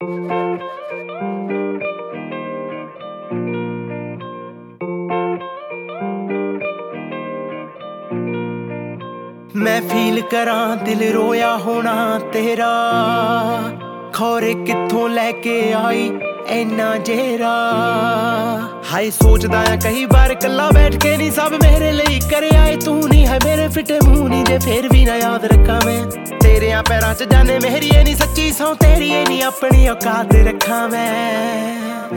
मैं फील करां दिल रोया होना तेरा, खौरे कित्थों लैके आई इन्ना जेरा। हाय सोचदा आ कई बार कल्ला बैठ के नी सब मेरे लिए करे आए तू नी है मेरे फिटे मुंह नी जे फिर भी ना याद रखा मैं तेरे पैरां च जाने मेरी ये नी सच्ची सौ तेरी ये नी अपनी औकात रखा मैं।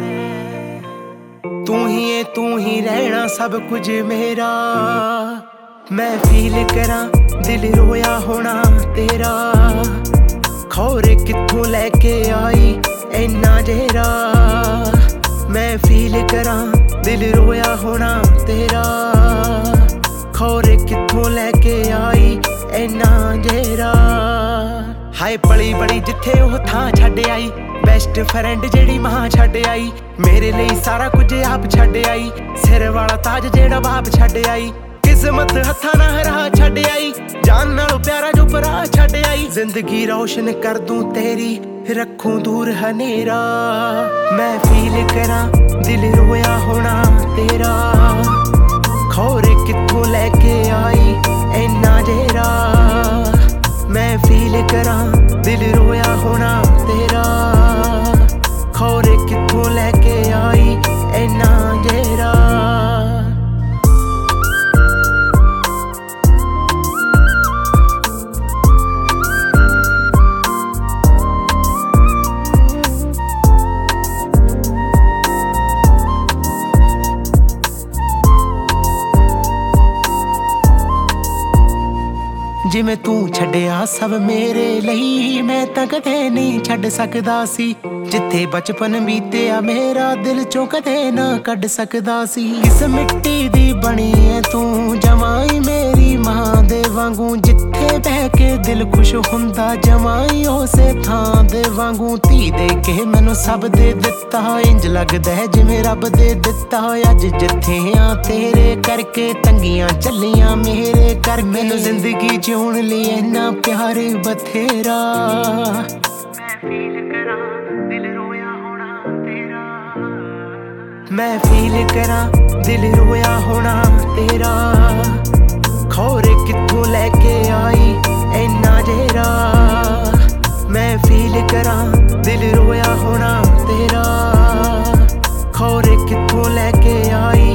तू ही रहना सब कुछ मेरा, मैं फील करां दिल रोया होना तेरा, खौरे कित्थों लैके आई इन्ना जेरा। मैं फील करां दिल रोया होना तेरा, खौरे कित्थों लैके आई इन्ना जेरा। हाय पली बड़ी जिथे ओह थां छड्ड आई, बेस्ट फ्रेंड जेड़ी मां छड्ड आई, मेरे लिए सारा कुछ आप छड्ड आई, सिर वाला ताज जेड़ा बाप छड्ड आई, किस्मत हथा ना हरा छड्ड आई, जान नालों प्यारा जो भरा छड्ड आई। जिंदगी रोशन कर दूं तेरी रखूं दूर हनेरा, मैं फील करां दिल रोया होना तेरा, खौरे कित्थों लैके आई इन्ना जेरा। मैं फील करां दिल रोया होना तेरा, खौरे कित्थों लैके आई इन्ना जेरा। जिवें तू छड्डिया सब मेरे ਲਈ मैं तां कदे नहीं छड्ड सकदा सी, जिथे बचपन बीतिया मेरा दिल चों कदे ना कढ सकदा सी। किस मिट्टी दी बनी है तू जमाई मेरी मां दे वांगू, जिथे बह के दिल खुश हुंदा जमाई उसे थां दे वांगू। धी दे के मैनू सब दे दिता इंज लगदा है जिवें रब दे दिता, अज जिथे आ तेरे करके तंगियां चलियां मेरे कर। मैनू जिंदगी जिउण लई इन्ना प्यार बथेरा, मैं फील करां दिल रोया होना तेरा, मैं फील करां दिल रोया होना तेरा, खौरे कित्थों लैके आई इन्ना जेरा। मैं फील करां दिल रोया होना तेरा, खौरे कित्थों लैके आई